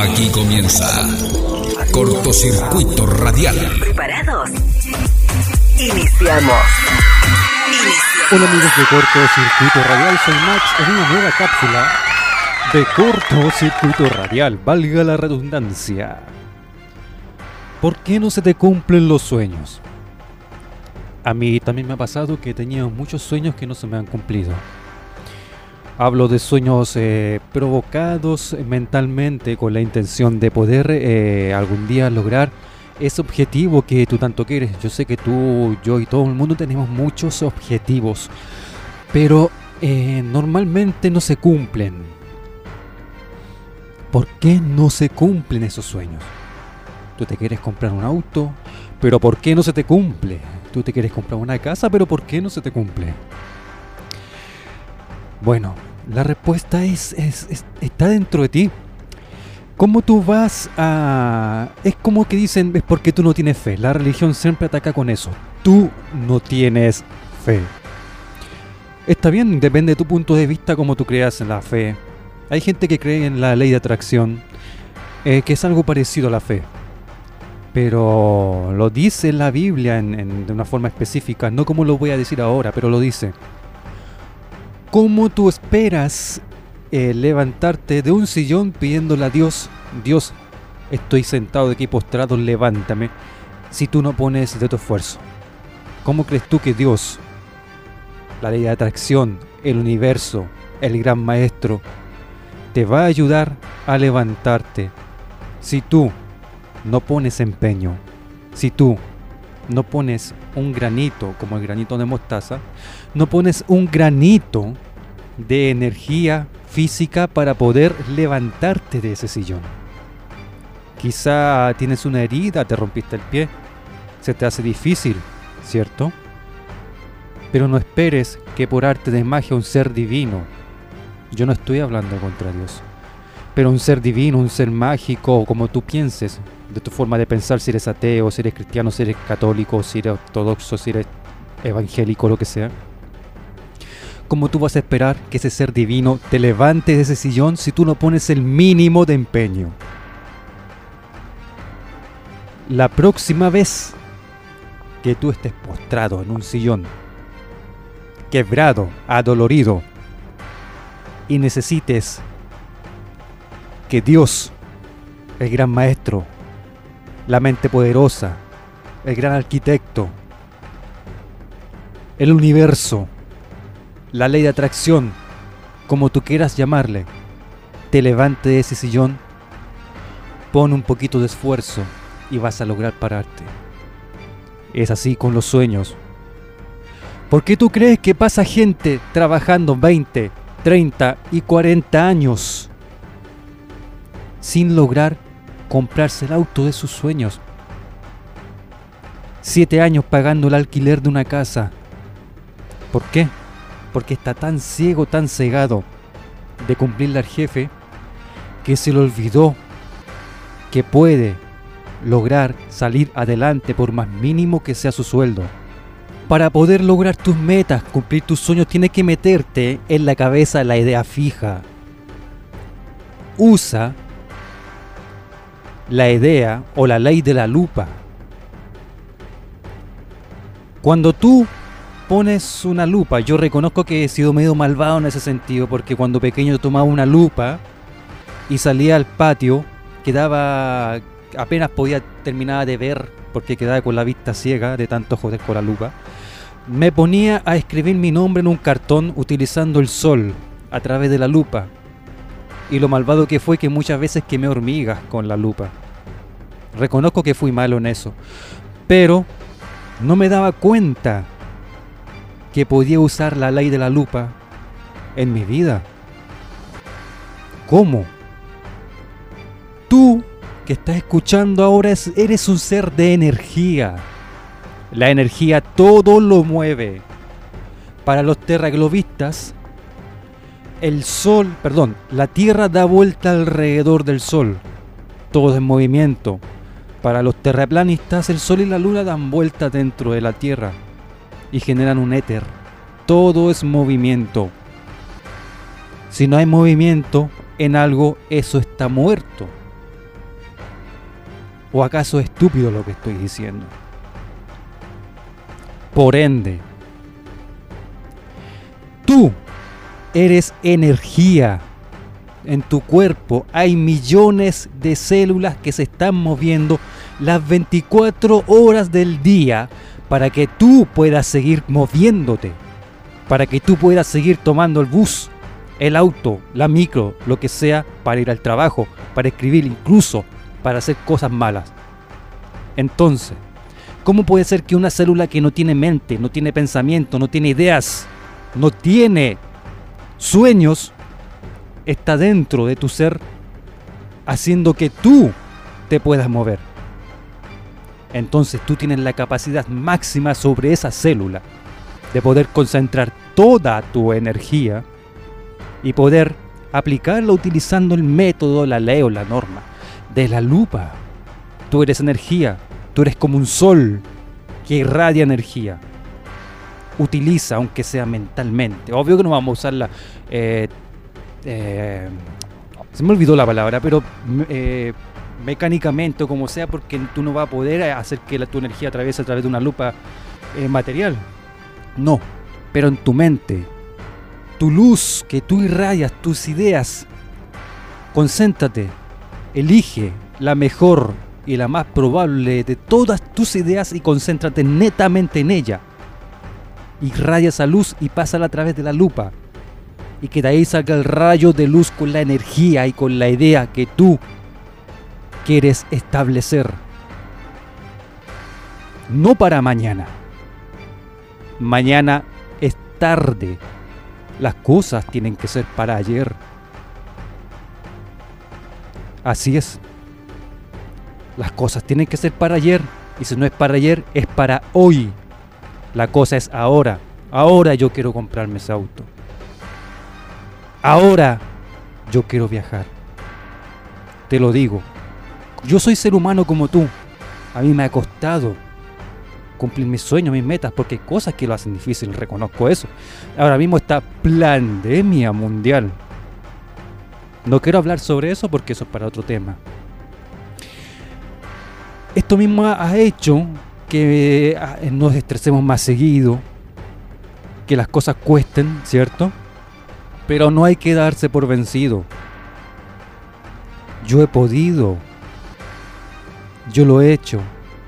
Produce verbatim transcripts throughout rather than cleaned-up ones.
Aquí comienza Cortocircuito Radial. ¿Preparados? Iniciamos. Hola amigos de Cortocircuito Radial, soy Max en una nueva cápsula de Cortocircuito Radial, valga la redundancia. ¿Por qué no se te cumplen los sueños? A mí también me ha pasado que he tenido muchos sueños que no se me han cumplido. Hablo de sueños eh, provocados mentalmente con la intención de poder eh, algún día lograr ese objetivo que tú tanto quieres. Yo sé que tú, yo y todo el mundo tenemos muchos objetivos, pero eh, normalmente no se cumplen. ¿Por qué no se cumplen esos sueños? Tú te quieres comprar un auto, pero ¿por qué no se te cumple? Tú te quieres comprar una casa, pero ¿por qué no se te cumple? Bueno, la respuesta es, es, es está dentro de ti. ¿Cómo tú vas a...? Es como que dicen, es porque tú no tienes fe. La religión siempre ataca con eso. Tú no tienes fe. Está bien, depende de tu punto de vista cómo tú creas en la fe. Hay gente que cree en la ley de atracción, eh, que es algo parecido a la fe. Pero lo dice la Biblia en, en, de una forma específica, no como lo voy a decir ahora, pero lo dice. ¿Cómo tú esperas eh, levantarte de un sillón pidiéndole a Dios, Dios, estoy sentado de aquí postrado, levántame, si tú no pones de tu esfuerzo? ¿Cómo crees tú que Dios, la ley de atracción, el universo, el gran maestro, te va a ayudar a levantarte si tú no pones empeño, si tú no pones un granito, como el granito de mostaza, no pones un granito de energía física para poder levantarte de ese sillón? Quizá tienes una herida, te rompiste el pie, se te hace difícil, ¿cierto? Pero no esperes que por arte de magia un ser divino, yo no estoy hablando contra Dios, pero un ser divino, un ser mágico, como tú pienses, de tu forma de pensar, si eres ateo, si eres cristiano, si eres católico, si eres ortodoxo, si eres evangélico, lo que sea. ¿Cómo tú vas a esperar que ese ser divino te levante de ese sillón si tú no pones el mínimo de empeño? La próxima vez que tú estés postrado en un sillón, quebrado, adolorido, y necesites que Dios, el gran maestro, la mente poderosa, el gran arquitecto, el universo, la ley de atracción, como tú quieras llamarle, te levante de ese sillón, pon un poquito de esfuerzo y vas a lograr pararte. Es así con los sueños. ¿Por qué tú crees que pasa gente trabajando veinte, treinta y cuarenta años sin lograr comprarse el auto de sus sueños? Siete años pagando el alquiler de una casa. ¿Por qué? Porque está tan ciego, tan cegado de cumplirle al jefe, que se le olvidó que puede lograr salir adelante por más mínimo que sea su sueldo. Para poder lograr tus metas, cumplir tus sueños, tienes que meterte en la cabeza la idea fija. Usa la idea o la ley de la lupa. Cuando tú pones una lupa, yo reconozco que he sido medio malvado en ese sentido, porque cuando pequeño tomaba una lupa y salía al patio, quedaba, apenas podía terminar de ver porque quedaba con la vista ciega de tanto joder con la lupa. Me ponía a escribir mi nombre en un cartón utilizando el sol a través de la lupa. Y lo malvado que fue que muchas veces quemé hormigas con la lupa. Reconozco que fui malo en eso, pero no me daba cuenta que podía usar la ley de la lupa en mi vida. ¿Cómo? Tú que estás escuchando ahora eres un ser de energía. La energía todo lo mueve. Para los terraglobistas, el sol, perdón, la Tierra da vuelta alrededor del Sol. Todo es movimiento. Para los terraplanistas, el Sol y la Luna dan vuelta dentro de la Tierra y generan un éter. Todo es movimiento. Si no hay movimiento en algo, eso está muerto. ¿O acaso es estúpido lo que estoy diciendo? Por ende, tú eres energía. En tu cuerpo hay millones de células que se están moviendo las veinticuatro horas del día para que tú puedas seguir moviéndote, para que tú puedas seguir tomando el bus, el auto, la micro, lo que sea, para ir al trabajo, para escribir, incluso para hacer cosas malas. Entonces, ¿cómo puede ser que una célula que no tiene mente, no tiene pensamiento, no tiene ideas, no tiene sueños, está dentro de tu ser, haciendo que tú te puedas mover? Entonces tú tienes la capacidad máxima sobre esa célula de poder concentrar toda tu energía y poder aplicarla utilizando el método, la ley o la norma de la lupa. Tú eres energía, tú eres como un sol que irradia energía. Utiliza, aunque sea mentalmente. Obvio que no vamos a usarla... Eh, eh, se me olvidó la palabra, pero... Eh, mecánicamente o como sea, porque tú no vas a poder hacer que la, tu energía atraviese a través de una lupa eh, material. No, pero en tu mente, tu luz que tú irradias, tus ideas, concéntrate, elige la mejor y la más probable de todas tus ideas y concéntrate netamente en ella. Irradia esa luz y pásala a través de la lupa, y que de ahí salga el rayo de luz con la energía y con la idea que tú quieres establecer. No para mañana. Mañana es tarde. Las cosas tienen que ser para ayer. Así es. Las cosas tienen que ser para ayer. Y si no es para ayer, es para hoy. La cosa es ahora. Ahora yo quiero comprarme ese auto. Ahora yo quiero viajar. Te lo digo. Yo soy ser humano como tú. A mí me ha costado cumplir mis sueños, mis metas, porque hay cosas que lo hacen difícil, reconozco eso. Ahora mismo está pandemia mundial. No quiero hablar sobre eso porque eso es para otro tema. Esto mismo ha hecho que nos estresemos más seguido, que las cosas cuesten, ¿cierto? Pero no hay que darse por vencido. Yo he podido. Yo lo he hecho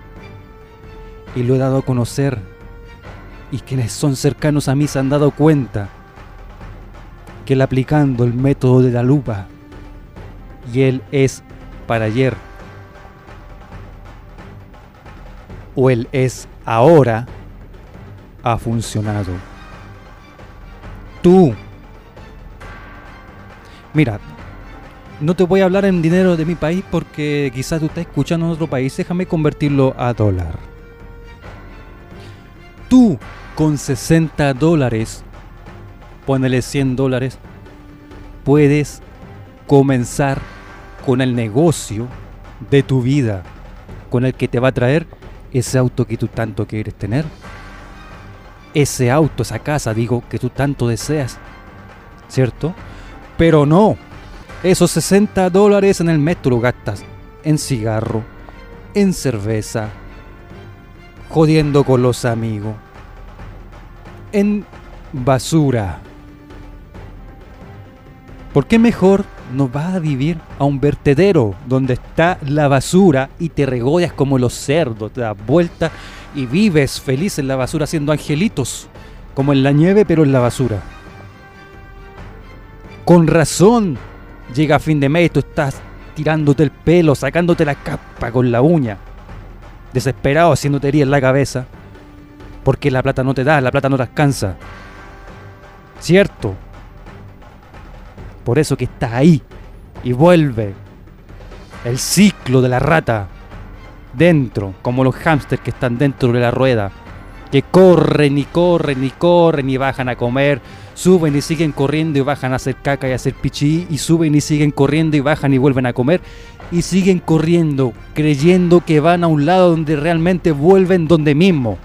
y lo he dado a conocer, y quienes son cercanos a mí se han dado cuenta que él, aplicando el método de la lupa, y él es para ayer o él es ahora, ha funcionado. Tú, mira, no te voy a hablar en dinero de mi país porque quizás tú estás escuchando en otro país. Déjame convertirlo a dólar. Tú con sesenta dólares, ponele cien dólares, puedes comenzar con el negocio de tu vida, con el que te va a traer ese auto que tú tanto quieres tener. Ese auto, esa casa, digo, que tú tanto deseas, ¿cierto? Pero no. Esos sesenta dólares en el mes tú lo gastas en cigarro, en cerveza, jodiendo con los amigos, en basura. ¿Por qué mejor no vas a vivir a un vertedero donde está la basura y te regodeas como los cerdos, te das vuelta y vives feliz en la basura haciendo angelitos, como en la nieve pero en la basura? Con razón. Llega a fin de mes y tú estás tirándote el pelo, sacándote la capa con la uña, desesperado, haciéndote herida en la cabeza, porque la plata no te da, la plata no te alcanza. ¿Cierto? Por eso que estás ahí y vuelve el ciclo de la rata dentro, como los hámsters que están dentro de la rueda, que corren y corren y corren y bajan a comer, suben y siguen corriendo y bajan a hacer caca y a hacer pichí, y suben y siguen corriendo y bajan y vuelven a comer, y siguen corriendo creyendo que van a un lado donde realmente vuelven donde mismo.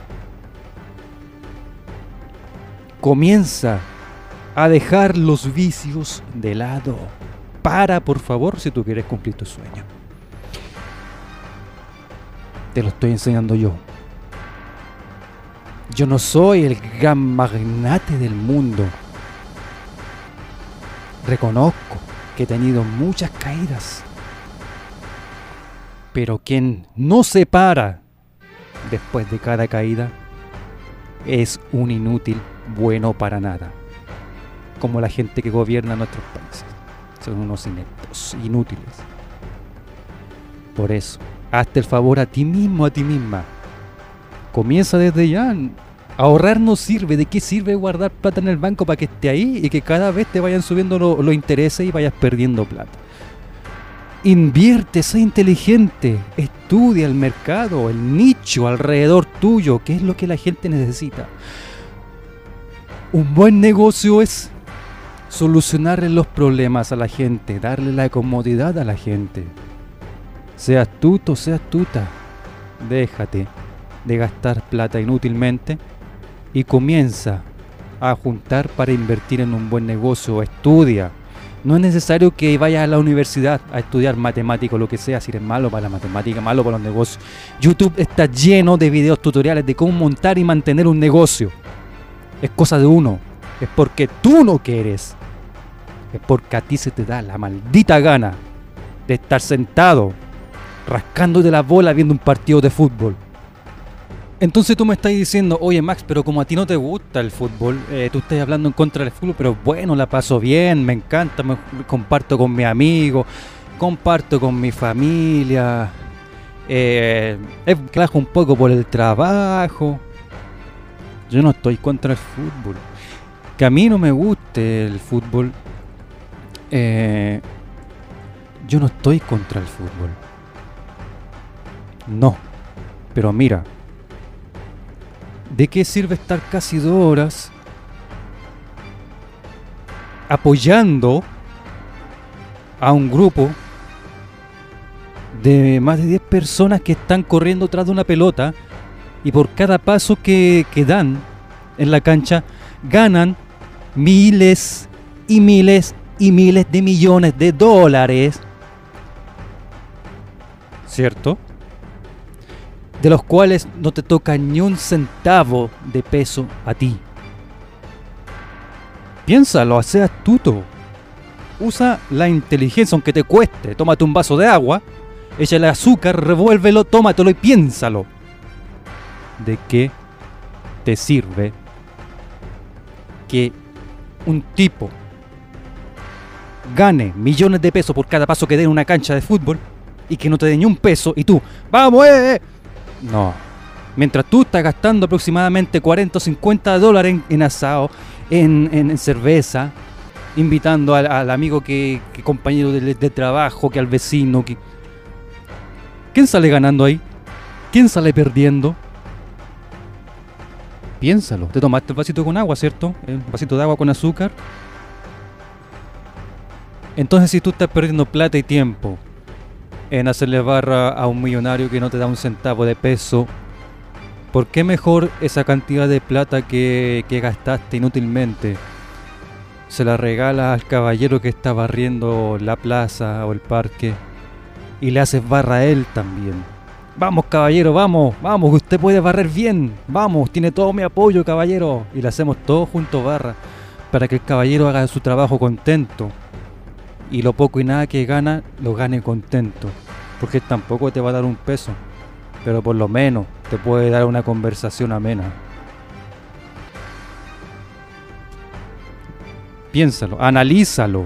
Comienza a dejar los vicios de lado. Para, por favor, si tú quieres cumplir tu sueño. te lo estoy enseñando yo. Yo no soy el gran magnate del mundo. Reconozco que he tenido muchas caídas. Pero quien no se para después de cada caída es un inútil bueno para nada. Como la gente que gobierna nuestros países. Son unos ineptos, inútiles. Por eso, hazte el favor a ti mismo, a ti misma. Comienza desde ya. Ahorrar no sirve. ¿De qué sirve guardar plata en el banco para que esté ahí y que cada vez te vayan subiendo los lo intereses y vayas perdiendo plata? Invierte, sé inteligente. Estudia el mercado, el nicho alrededor tuyo. ¿Qué es lo que la gente necesita? Un buen negocio es solucionarle los problemas a la gente, darle la comodidad a la gente. Sea astuto, sea astuta. Déjate de gastar plata inútilmente y comienza a juntar para invertir en un buen negocio. Estudia. No es necesario que vayas a la universidad a estudiar matemático o lo que sea. Si eres malo para la matemática, malo para los negocios. YouTube está lleno de videos tutoriales de cómo montar y mantener un negocio. Es cosa de uno. Es porque tú no quieres. Es porque a ti se te da la maldita gana de estar sentado rascándote la bola viendo un partido de fútbol. Entonces tú me estás diciendo, oye Max, pero como a ti no te gusta el fútbol, eh, tú estás hablando en contra del fútbol, pero bueno, la paso bien, me encanta, me comparto con mis amigos, comparto con mi familia, eh, clajo un poco por el trabajo. Yo no estoy contra el fútbol. Que a mí no me guste el fútbol, eh, yo no estoy contra el fútbol. No, pero mira, ¿de qué sirve estar casi dos horas apoyando a un grupo de más de diez personas que están corriendo tras de una pelota y por cada paso que, que dan en la cancha ganan miles y miles y miles de millones de dólares? ¿Cierto? De los cuales no te toca ni un centavo de peso a ti. Piénsalo, sé astuto. Usa la inteligencia, aunque te cueste. Tómate un vaso de agua, échale azúcar, revuélvelo, tómatelo y piénsalo. ¿De qué te sirve que un tipo gane millones de pesos por cada paso que dé en una cancha de fútbol y que no te dé ni un peso y tú, ¡vamos, eh! eh! No, mientras tú estás gastando aproximadamente cuarenta o cincuenta dólares en, en asado, en, en, en cerveza, invitando al, al amigo que, que compañero de, de trabajo, que al vecino, que... ¿quién sale ganando ahí? ¿Quién sale perdiendo? Piénsalo, te tomaste el vasito con agua, ¿cierto? El vasito de agua con azúcar. Entonces si tú estás perdiendo plata y tiempo en hacerle barra a un millonario que no te da un centavo de peso, ¿por qué mejor esa cantidad de plata que, que gastaste inútilmente se la regalas al caballero que está barriendo la plaza o el parque y le haces barra a él también? Vamos caballero, vamos, vamos, que usted puede barrer bien, vamos, tiene todo mi apoyo caballero, y le hacemos todos juntos barra para que el caballero haga su trabajo contento. Y lo poco y nada que gana, lo gane contento. Porque tampoco te va a dar un peso, pero por lo menos te puede dar una conversación amena. Piénsalo, analízalo.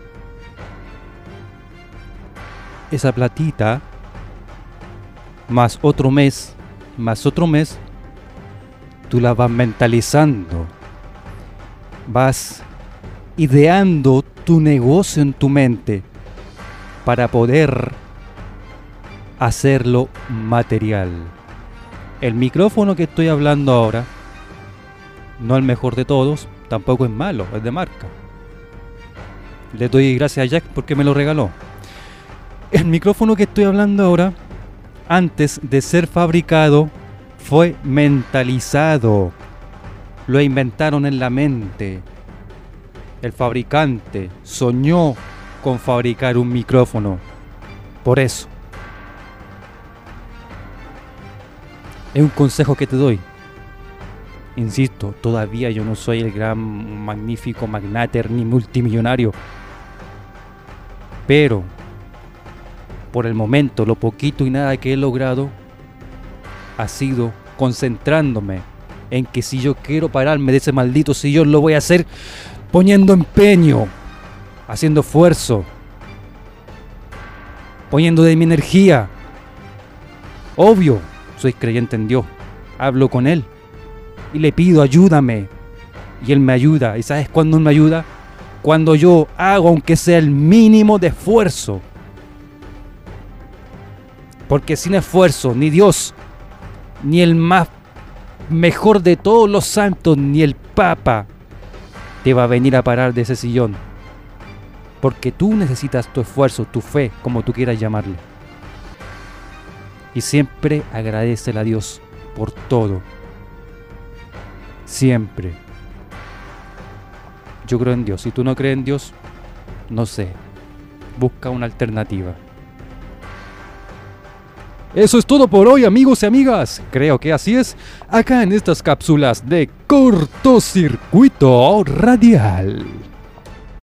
Esa platita, más otro mes, más otro mes, tú la vas mentalizando. Vas ideando tu negocio en tu mente para poder hacerlo material. El micrófono que estoy hablando ahora, no el mejor de todos, tampoco es malo, es de marca. Le doy gracias a Jack porque me lo regaló. El micrófono que estoy hablando ahora, antes de ser fabricado, fue mentalizado. Lo inventaron en la mente. El fabricante soñó con fabricar un micrófono. Por eso. Es un consejo que te doy. Insisto, todavía yo no soy el gran, magnífico magnate ni multimillonario. Pero, por el momento, lo poquito y nada que he logrado ha sido concentrándome en que si yo quiero pararme de ese maldito sillón, lo voy a hacer poniendo empeño, haciendo esfuerzo, poniendo de mi energía. Obvio, soy creyente en Dios, hablo con Él y le pido ayúdame, y Él me ayuda. ¿Y sabes cuándo Él me ayuda? Cuando yo hago aunque sea el mínimo de esfuerzo. Porque sin esfuerzo ni Dios, ni el más mejor de todos los santos, ni el Papa te va a venir a parar de ese sillón. Porque tú necesitas tu esfuerzo, tu fe, como tú quieras llamarle. Y siempre agradécele a Dios por todo. Siempre. Yo creo en Dios. Si tú no crees en Dios, no sé. Busca una alternativa. Eso es todo por hoy, amigos y amigas. Creo que así es. Acá en estas cápsulas de cortocircuito radial.